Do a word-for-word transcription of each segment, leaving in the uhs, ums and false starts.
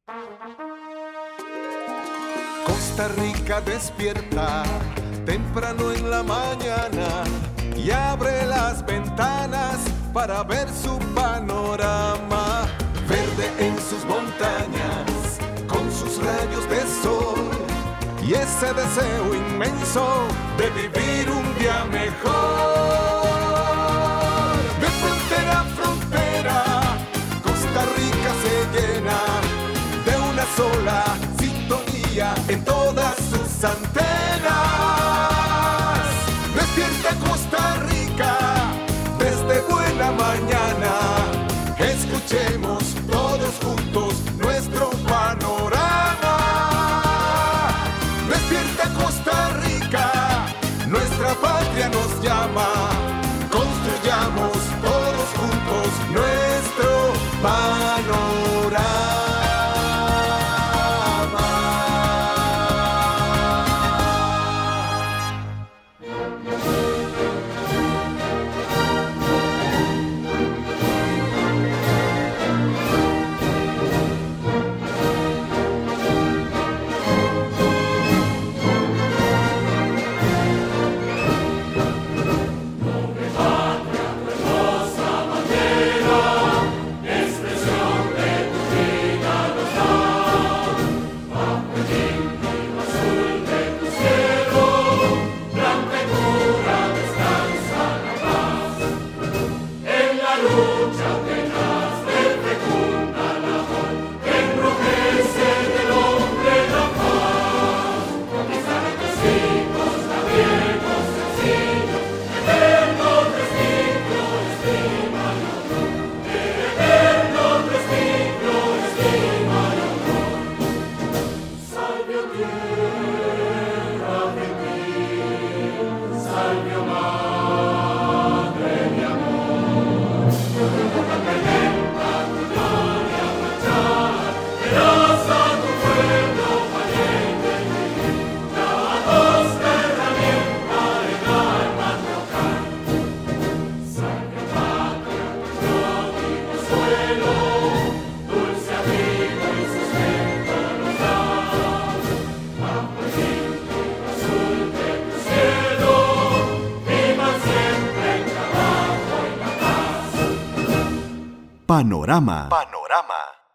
Costa Rica despierta temprano en la mañana y abre las ventanas para ver su panorama. Verde en sus montañas, con sus rayos de sol y ese deseo inmenso de vivir un día mejor. De frontera a frontera, Costa Rica se llena de una sola sintonía en todas sus antenas. Despierta Costa Rica desde buena mañana. Escuchemos todos juntos nuestro panorama. Despierta Costa Rica, nuestra patria nos llama. Construyamos todos juntos nuestro panorama. Panorama. Panorama.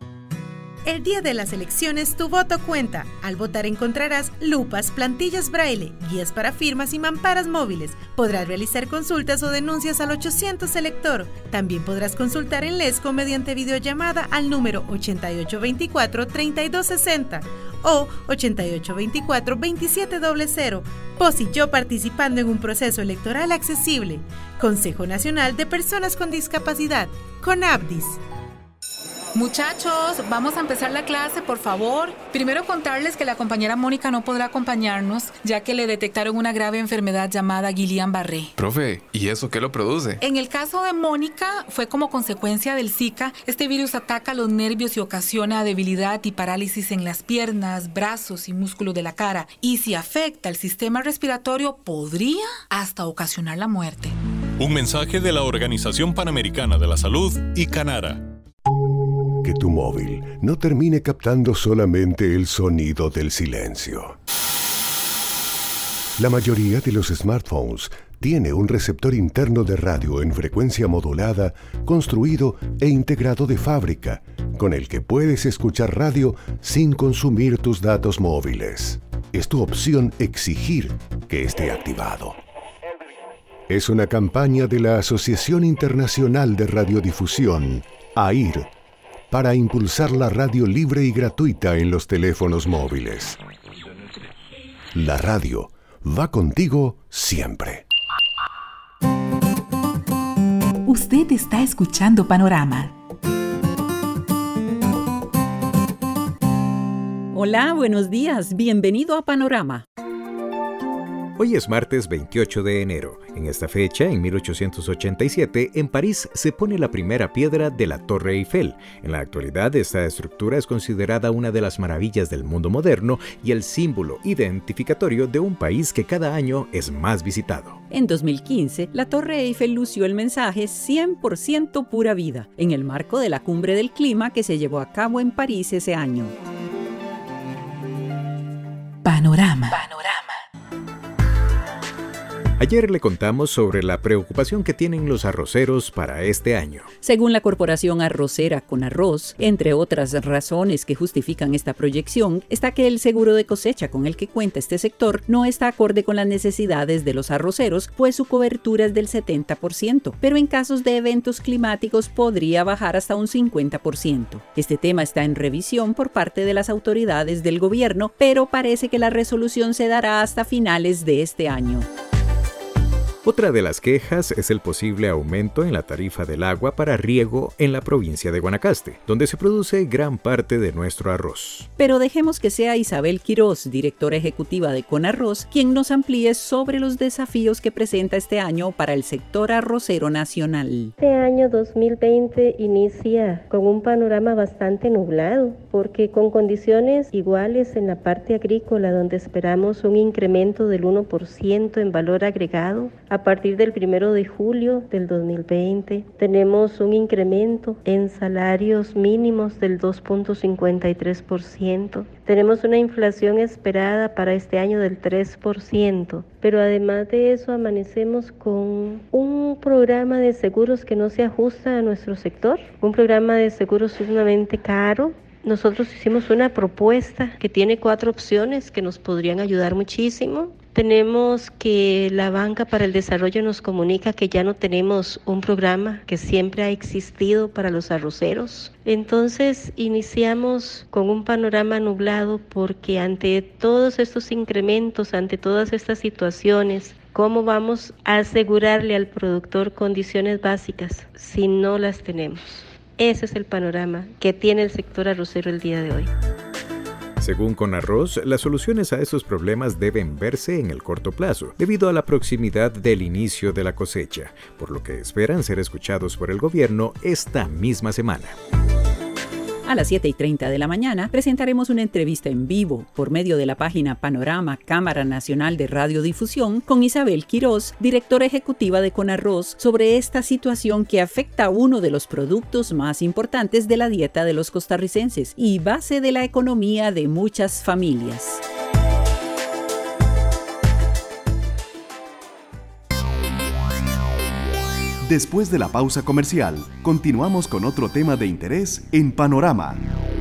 El día de las elecciones tu voto cuenta. Al votar encontrarás lupas, plantillas braille, guías para firmas y mamparas móviles. Podrás realizar consultas o denuncias al ochocientos elector. También podrás consultar en Lesco mediante videollamada al número ochenta y ocho veinticuatro, treinta y dos sesenta o ochenta y ocho veinticuatro, veintisiete cero cero. Vos y yo participando en un proceso electoral accesible. Consejo Nacional de Personas con Discapacidad, CONAPDIS. Muchachos, vamos a empezar la clase, por favor. Primero contarles que la compañera Mónica no podrá acompañarnos, ya que le detectaron una grave enfermedad llamada Guillain-Barré. Profe, ¿y eso qué lo produce? En el caso de Mónica, fue como consecuencia del Zika. Este virus ataca los nervios y ocasiona debilidad y parálisis en las piernas, brazos y músculos de la cara. Y si afecta el sistema respiratorio, podría hasta ocasionar la muerte. Un mensaje de la Organización Panamericana de la Salud y Canara. Que tu móvil no termine captando solamente el sonido del silencio. La mayoría de los smartphones tiene un receptor interno de radio en frecuencia modulada construido e integrado de fábrica, con el que puedes escuchar radio sin consumir tus datos móviles. Es tu opción exigir que esté activado. Es una campaña de la Asociación Internacional de Radiodifusión, A I R, para impulsar la radio libre y gratuita en los teléfonos móviles. La radio va contigo siempre. Usted está escuchando Panorama. Hola, buenos días. Bienvenido a Panorama. Hoy es martes veintiocho de enero. En esta fecha, en mil ochocientos ochenta y siete, en París se pone la primera piedra de la Torre Eiffel. En la actualidad, esta estructura es considerada una de las maravillas del mundo moderno y el símbolo identificatorio de un país que cada año es más visitado. En dos mil quince, la Torre Eiffel lució el mensaje cien por ciento pura vida, en el marco de la Cumbre del Clima que se llevó a cabo en París ese año. Panorama. Ayer le contamos sobre la preocupación que tienen los arroceros para este año. Según la Corporación Arrocera Conarroz, entre otras razones que justifican esta proyección, está que el seguro de cosecha con el que cuenta este sector no está acorde con las necesidades de los arroceros, pues su cobertura es del setenta por ciento, pero en casos de eventos climáticos podría bajar hasta un cincuenta por ciento. Este tema está en revisión por parte de las autoridades del gobierno, pero parece que la resolución se dará hasta finales de este año. Otra de las quejas es el posible aumento en la tarifa del agua para riego en la provincia de Guanacaste, donde se produce gran parte de nuestro arroz. Pero dejemos que sea Isabel Quiroz, directora ejecutiva de Conarroz, quien nos amplíe sobre los desafíos que presenta este año para el sector arrocero nacional. Este año dos mil veinte inicia con un panorama bastante nublado, porque con condiciones iguales en la parte agrícola, donde esperamos un incremento del uno por ciento en valor agregado, a partir del primero de julio del dos mil veinte, tenemos un incremento en salarios mínimos del dos punto cincuenta y tres por ciento. Tenemos una inflación esperada para este año del tres por ciento. Pero además de eso, amanecemos con un programa de seguros que no se ajusta a nuestro sector, un programa de seguros sumamente caro. Nosotros hicimos una propuesta que tiene cuatro opciones que nos podrían ayudar muchísimo. Tenemos que la Banca para el Desarrollo nos comunica que ya no tenemos un programa que siempre ha existido para los arroceros. Entonces iniciamos con un panorama nublado porque ante todos estos incrementos, ante todas estas situaciones, ¿cómo vamos a asegurarle al productor condiciones básicas si no las tenemos? Ese es el panorama que tiene el sector arrocero el día de hoy. Según Conarroz, las soluciones a estos problemas deben verse en el corto plazo, debido a la proximidad del inicio de la cosecha, por lo que esperan ser escuchados por el gobierno esta misma semana. A las siete y treinta de la mañana presentaremos una entrevista en vivo por medio de la página Panorama Cámara Nacional de Radiodifusión con Isabel Quiroz, directora ejecutiva de Conarroz, sobre esta situación que afecta a uno de los productos más importantes de la dieta de los costarricenses y base de la economía de muchas familias. Después de la pausa comercial, continuamos con otro tema de interés en Panorama.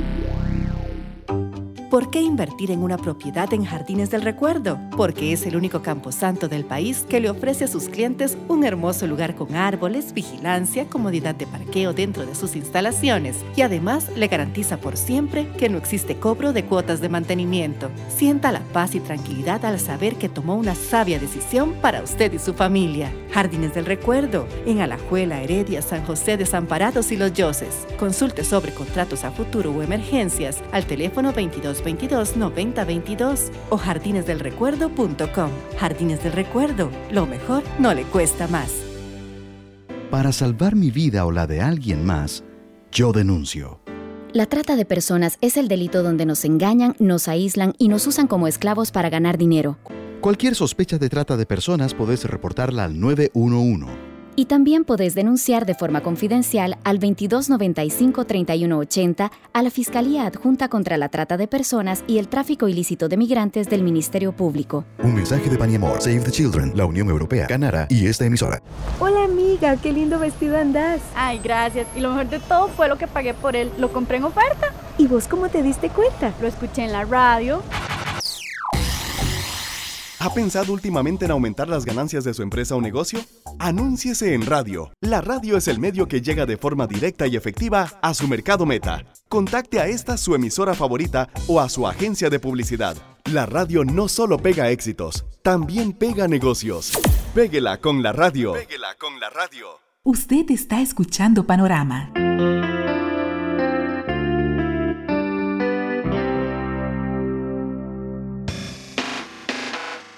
¿Por qué invertir en una propiedad en Jardines del Recuerdo? Porque es el único camposanto del país que le ofrece a sus clientes un hermoso lugar con árboles, vigilancia, comodidad de parqueo dentro de sus instalaciones y además le garantiza por siempre que no existe cobro de cuotas de mantenimiento. Sienta la paz y tranquilidad al saber que tomó una sabia decisión para usted y su familia. Jardines del Recuerdo, en Alajuela, Heredia, San José, Desamparados y Los Yoses. Consulte sobre contratos a futuro o emergencias al teléfono veintidós veintidós noventa veintidós o jardines del recuerdo punto com. Jardines del Recuerdo, lo mejor no le cuesta más. Para salvar mi vida o la de alguien más, yo denuncio. La trata de personas es el delito donde nos engañan, nos aíslan y nos usan como esclavos para ganar dinero. Cualquier sospecha de trata de personas podés reportarla al nueve uno uno. Y también podés denunciar de forma confidencial al veintidós noventa y cinco treinta y uno ochenta a la Fiscalía Adjunta contra la Trata de Personas y el Tráfico Ilícito de Migrantes del Ministerio Público. Un mensaje de Paniamor, Save the Children, la Unión Europea, Canara y esta emisora. Hola amiga, qué lindo vestido andás. Ay, gracias. Y lo mejor de todo fue lo que pagué por él. Lo compré en oferta. ¿Y vos cómo te diste cuenta? Lo escuché en la radio. ¿Ha pensado últimamente en aumentar las ganancias de su empresa o negocio? Anúnciese en radio. La radio es el medio que llega de forma directa y efectiva a su mercado meta. Contacte a esta su emisora favorita o a su agencia de publicidad. La radio no solo pega éxitos, también pega negocios. Péguela con la radio. Péguela con la radio. Usted está escuchando Panorama.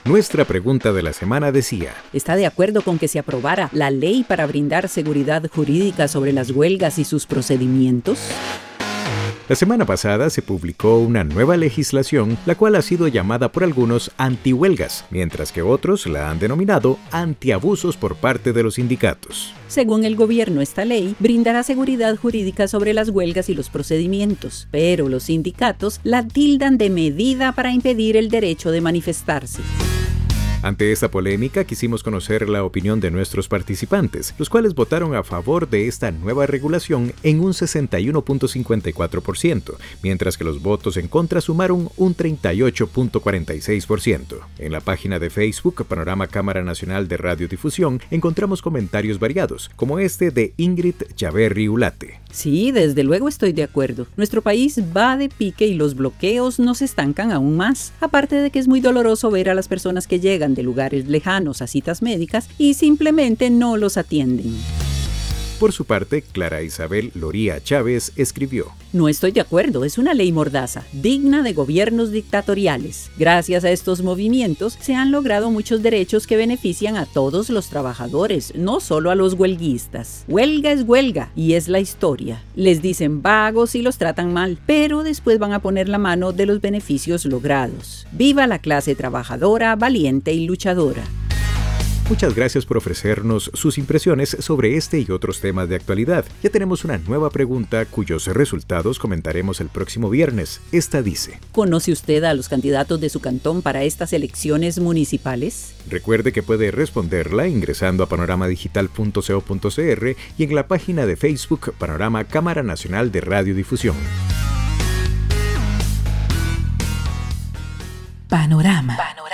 Nuestra pregunta de la semana decía: ¿está de acuerdo con que se aprobara la ley para brindar seguridad jurídica sobre las huelgas y sus procedimientos? La semana pasada se publicó una nueva legislación, la cual ha sido llamada por algunos antihuelgas, mientras que otros la han denominado antiabusos por parte de los sindicatos. Según el gobierno, esta ley brindará seguridad jurídica sobre las huelgas y los procedimientos, pero los sindicatos la tildan de medida para impedir el derecho de manifestarse. Ante esta polémica, quisimos conocer la opinión de nuestros participantes, los cuales votaron a favor de esta nueva regulación en un sesenta y uno punto cincuenta y cuatro por ciento, mientras que los votos en contra sumaron un treinta y ocho punto cuarenta y seis por ciento. En la página de Facebook, Panorama Cámara Nacional de Radiodifusión, encontramos comentarios variados, como este de Ingrid Chaverri Ulate. Sí, desde luego estoy de acuerdo. Nuestro país va de pique y los bloqueos nos estancan aún más. Aparte de que es muy doloroso ver a las personas que llegan de lugares lejanos a citas médicas y simplemente no los atienden. Por su parte, Clara Isabel Loría Chávez escribió: no estoy de acuerdo, es una ley mordaza, digna de gobiernos dictatoriales. Gracias a estos movimientos se han logrado muchos derechos que benefician a todos los trabajadores, no solo a los huelguistas. Huelga es huelga y es la historia. Les dicen vagos y los tratan mal, pero después van a poner la mano de los beneficios logrados. ¡Viva la clase trabajadora, valiente y luchadora! Muchas gracias por ofrecernos sus impresiones sobre este y otros temas de actualidad. Ya tenemos una nueva pregunta cuyos resultados comentaremos el próximo viernes. Esta dice: ¿conoce usted a los candidatos de su cantón para estas elecciones municipales? Recuerde que puede responderla ingresando a panorama digital punto co punto cr y en la página de Facebook Panorama Cámara Nacional de Radiodifusión. Panorama. Panorama.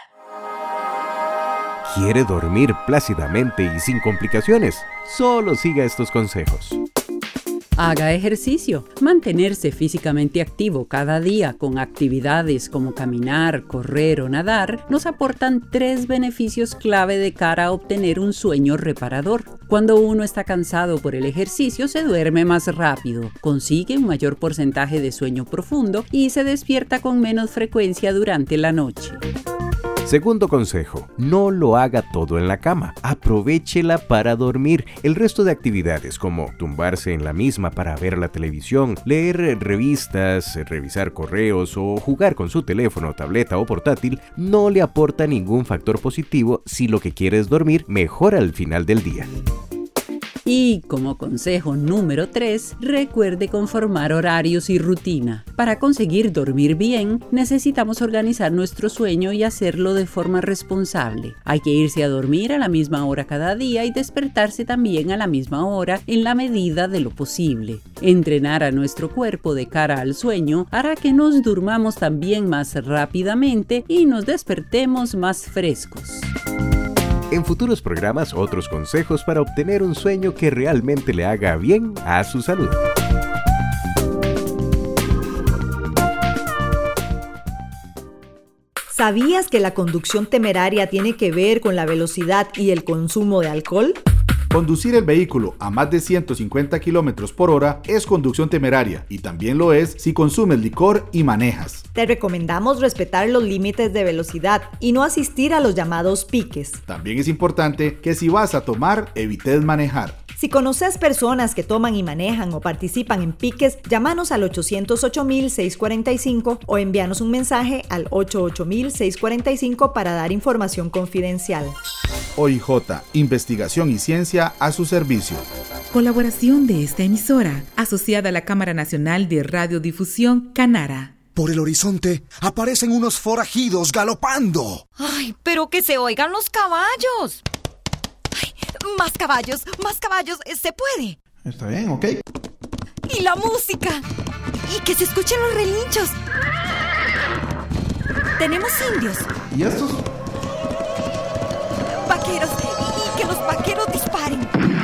¿Quiere dormir plácidamente y sin complicaciones? Solo siga estos consejos. Haga ejercicio. Mantenerse físicamente activo cada día con actividades como caminar, correr o nadar nos aportan tres beneficios clave de cara a obtener un sueño reparador. Cuando uno está cansado por el ejercicio, se duerme más rápido, consigue un mayor porcentaje de sueño profundo y se despierta con menos frecuencia durante la noche. Segundo consejo, no lo haga todo en la cama, aprovéchela para dormir. El resto de actividades como tumbarse en la misma para ver la televisión, leer revistas, revisar correos o jugar con su teléfono, tableta o portátil no le aporta ningún factor positivo si lo que quiere es dormir mejor al final del día. Y como consejo número tres, recuerde conformar horarios y rutina. Para conseguir dormir bien, necesitamos organizar nuestro sueño y hacerlo de forma responsable. Hay que irse a dormir a la misma hora cada día y despertarse también a la misma hora en la medida de lo posible. Entrenar a nuestro cuerpo de cara al sueño hará que nos durmamos también más rápidamente y nos despertemos más frescos. En futuros programas, otros consejos para obtener un sueño que realmente le haga bien a su salud. ¿Sabías que la conducción temeraria tiene que ver con la velocidad y el consumo de alcohol? Conducir el vehículo a más de ciento cincuenta kilómetros por hora es conducción temeraria y también lo es si consumes licor y manejas. Te recomendamos respetar los límites de velocidad y no asistir a los llamados piques. También es importante que si vas a tomar, evites manejar. Si conoces personas que toman y manejan o participan en piques, llámanos al ochocientos ocho mil seiscientos cuarenta y cinco o envíanos un mensaje al ochenta y ocho mil seiscientos cuarenta y cinco para dar información confidencial. O I J, Investigación y Ciencia a su servicio. Colaboración de esta emisora, asociada a la Cámara Nacional de Radiodifusión, Canara. Por el horizonte aparecen unos forajidos galopando. ¡Ay, pero que se oigan los caballos! ¡Ay, más caballos, más caballos! ¡Se puede! Está bien, ok. ¡Y la música! ¡Y que se escuchen los relinchos! ¡Tenemos indios! ¿Y estos? ¡Vaqueros! ¡Y que los vaqueros disparen!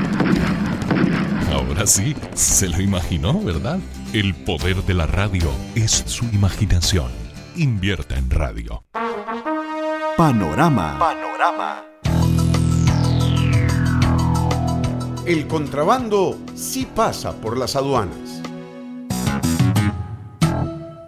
Ahora sí, se lo imaginó, ¿verdad? El poder de la radio es su imaginación. Invierta en radio. Panorama. Panorama. El contrabando sí pasa por las aduanas.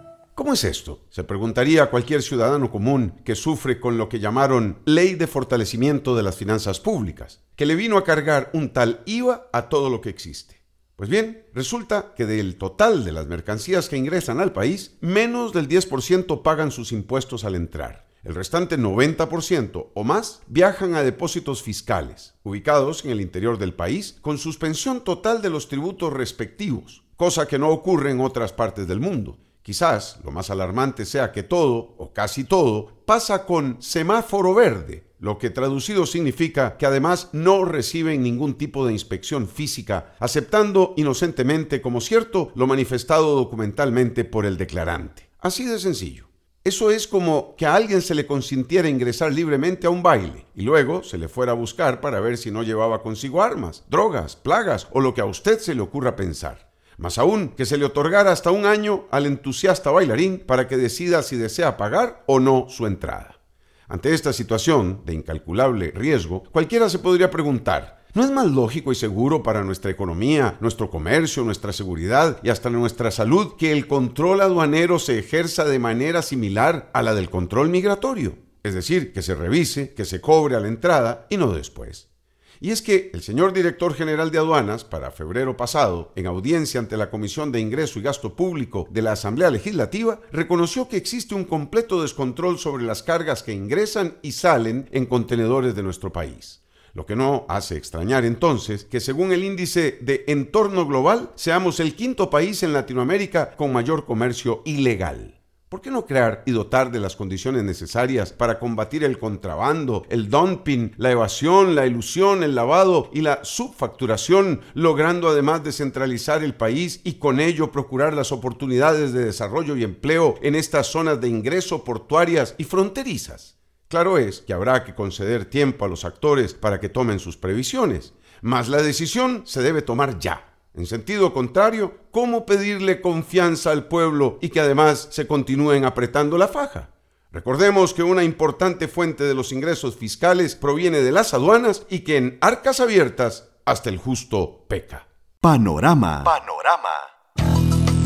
¿Cómo es esto?, se preguntaría cualquier ciudadano común que sufre con lo que llamaron Ley de Fortalecimiento de las Finanzas Públicas, que le vino a cargar un tal I V A a todo lo que existe. Pues bien, resulta que del total de las mercancías que ingresan al país, menos del diez por ciento pagan sus impuestos al entrar. El restante noventa por ciento o más viajan a depósitos fiscales, ubicados en el interior del país, con suspensión total de los tributos respectivos, cosa que no ocurre en otras partes del mundo. Quizás lo más alarmante sea que todo, o casi todo, pasa con semáforo verde, lo que traducido significa que además no reciben ningún tipo de inspección física, aceptando inocentemente como cierto lo manifestado documentalmente por el declarante. Así de sencillo. Eso es como que a alguien se le consintiera ingresar libremente a un baile y luego se le fuera a buscar para ver si no llevaba consigo armas, drogas, plagas o lo que a usted se le ocurra pensar. Más aún, que se le otorgara hasta un año al entusiasta bailarín para que decida si desea pagar o no su entrada. Ante esta situación de incalculable riesgo, cualquiera se podría preguntar, ¿no es más lógico y seguro para nuestra economía, nuestro comercio, nuestra seguridad y hasta nuestra salud que el control aduanero se ejerza de manera similar a la del control migratorio? Es decir, que se revise, que se cobre a la entrada y no después. Y es que el señor director general de aduanas, para febrero pasado, en audiencia ante la Comisión de Ingreso y Gasto Público de la Asamblea Legislativa, reconoció que existe un completo descontrol sobre las cargas que ingresan y salen en contenedores de nuestro país. Lo que no hace extrañar entonces que según el índice de entorno global, seamos el quinto país en Latinoamérica con mayor comercio ilegal. ¿Por qué no crear y dotar de las condiciones necesarias para combatir el contrabando, el dumping, la evasión, la elusión, el lavado y la subfacturación, logrando además descentralizar el país y con ello procurar las oportunidades de desarrollo y empleo en estas zonas de ingreso portuarias y fronterizas? Claro es que habrá que conceder tiempo a los actores para que tomen sus previsiones, mas la decisión se debe tomar ya. En sentido contrario, ¿cómo pedirle confianza al pueblo y que además se continúen apretando la faja? Recordemos que una importante fuente de los ingresos fiscales proviene de las aduanas y que en arcas abiertas hasta el justo peca. Panorama. Panorama.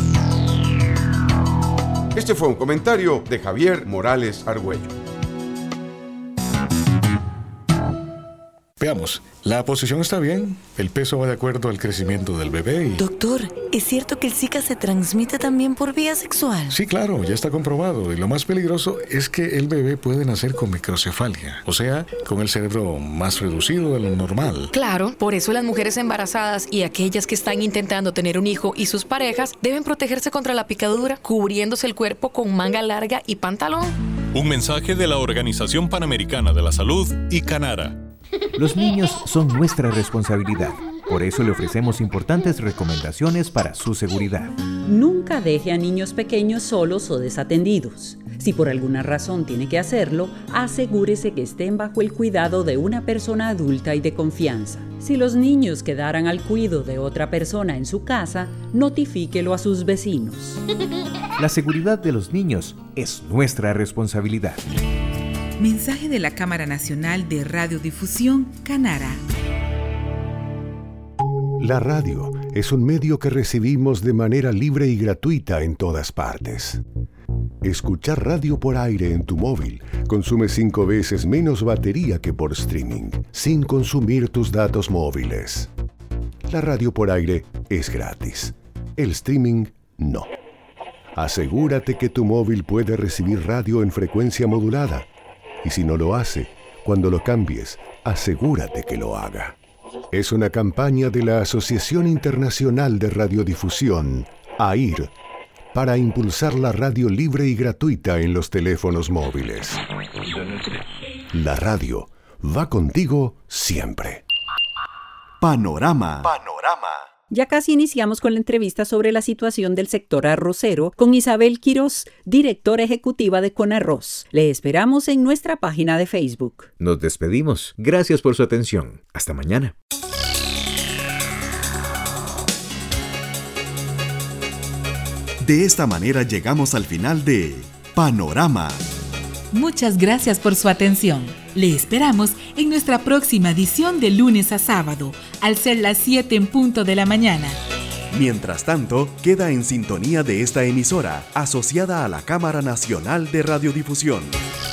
Este fue un comentario de Javier Morales Argüello. Veamos, la posición está bien, el peso va de acuerdo al crecimiento del bebé y... Doctor, ¿es cierto que el Zika se transmite también por vía sexual? Sí, claro, ya está comprobado. Y lo más peligroso es que el bebé puede nacer con microcefalia, o sea, con el cerebro más reducido de lo normal. Claro, por eso las mujeres embarazadas y aquellas que están intentando tener un hijo y sus parejas deben protegerse contra la picadura, cubriéndose el cuerpo con manga larga y pantalón. Un mensaje de la Organización Panamericana de la Salud y Canara. Los niños son nuestra responsabilidad. Por eso le ofrecemos importantes recomendaciones para su seguridad. Nunca deje a niños pequeños solos o desatendidos. Si por alguna razón tiene que hacerlo, asegúrese que estén bajo el cuidado de una persona adulta y de confianza. Si los niños quedaran al cuidado de otra persona en su casa, notifíquelo a sus vecinos. La seguridad de los niños es nuestra responsabilidad. Mensaje de la Cámara Nacional de Radiodifusión, Canara. La radio es un medio que recibimos de manera libre y gratuita en todas partes. Escuchar radio por aire en tu móvil consume cinco veces menos batería que por streaming, sin consumir tus datos móviles. La radio por aire es gratis. El streaming no. Asegúrate que tu móvil puede recibir radio en frecuencia modulada. Y si no lo hace, cuando lo cambies, asegúrate que lo haga. Es una campaña de la Asociación Internacional de Radiodifusión, A I R, para impulsar la radio libre y gratuita en los teléfonos móviles. La radio va contigo siempre. Panorama. Panorama. Ya casi iniciamos con la entrevista sobre la situación del sector arrocero con Isabel Quiroz, directora ejecutiva de Conarroz. Le esperamos en nuestra página de Facebook. Nos despedimos. Gracias por su atención. Hasta mañana. De esta manera llegamos al final de Panorama. Muchas gracias por su atención. Le esperamos en nuestra próxima edición de lunes a sábado, al ser las siete en punto de la mañana. Mientras tanto, queda en sintonía de esta emisora, asociada a la Cámara Nacional de Radiodifusión.